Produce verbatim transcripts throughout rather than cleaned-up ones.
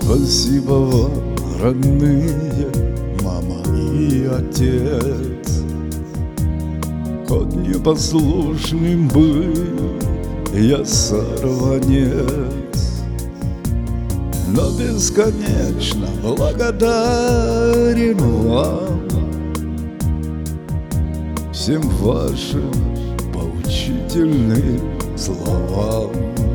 Спасибо вам, родные, мама и отец. Хоть непослушным был я сорванец, но бесконечно благодарен вам, всем вашим поучительным словам.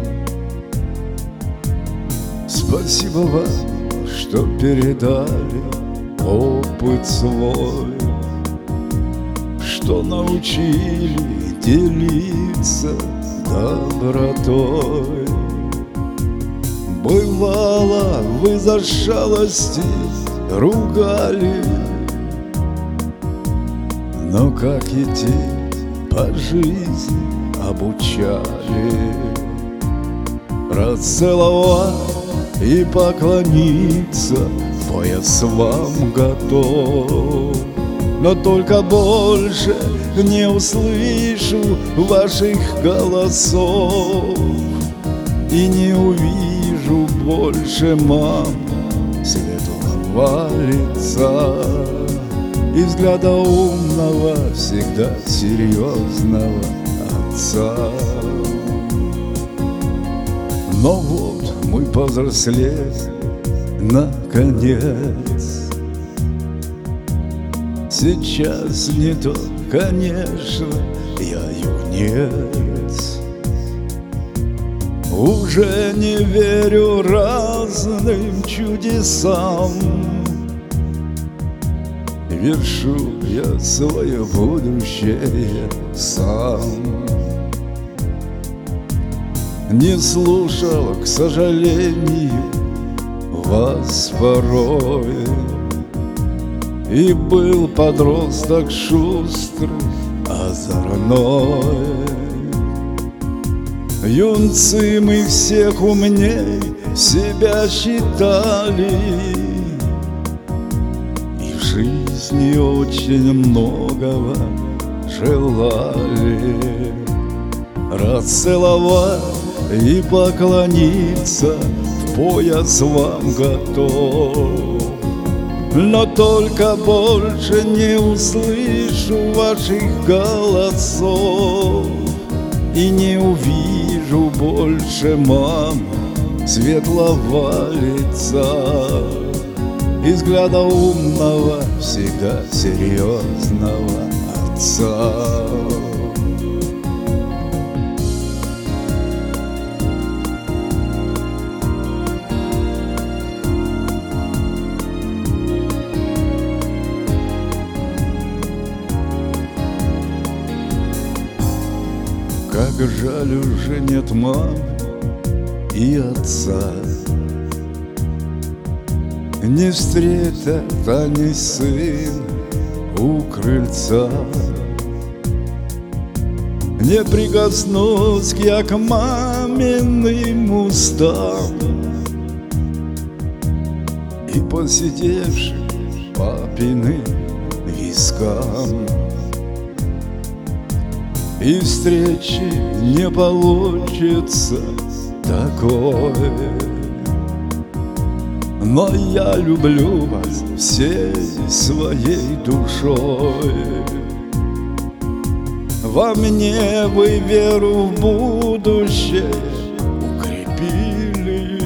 Спасибо вам, что передали опыт свой, что научили делиться добротой. Бывало, вы за шалости ругали, но как идти по жизни обучали. Расцеловать и поклониться в пояс вам готов, но только больше не услышу ваших голосов и не увижу больше, мам, светлого лица и взгляда умного, всегда серьезного отца. Но вот мы повзрослели наконец. Сейчас не то, конечно, я юнец. Уже не верю разным чудесам. Вершу я свое будущее сам. Не слушал, к сожалению, вас порой, и был подросток шустрый, озорной. Юнцы мы всех умней себя считали, и в жизни очень многого желали. Расцеловать и поклониться в пояс вам готов, но только больше не услышу ваших голосов и не увижу больше, мама, светлого лица и взгляда умного, всегда серьезного отца. Как жаль, уже нет мамы и отца, не встретят они сына у крыльца. Не прикоснусь я к маминым устам и посидевшим папиным вискам. И встречи не получится такой, но я люблю вас всей своей душой. Во мне вы веру в будущее укрепили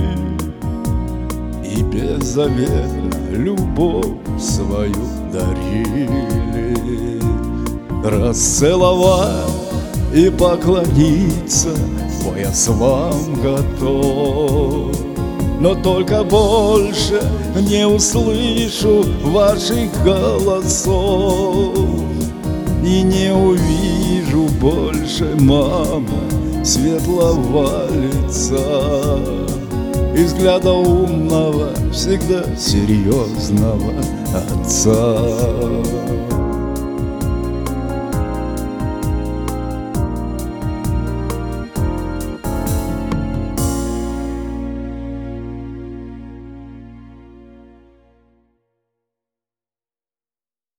и беззаветно любовь свою дарили. Расцеловать и поклониться в пояс вам готов, но только больше не услышу ваших голосов и не увижу больше, мама, светлого лица и взгляда умного, всегда серьезного отца.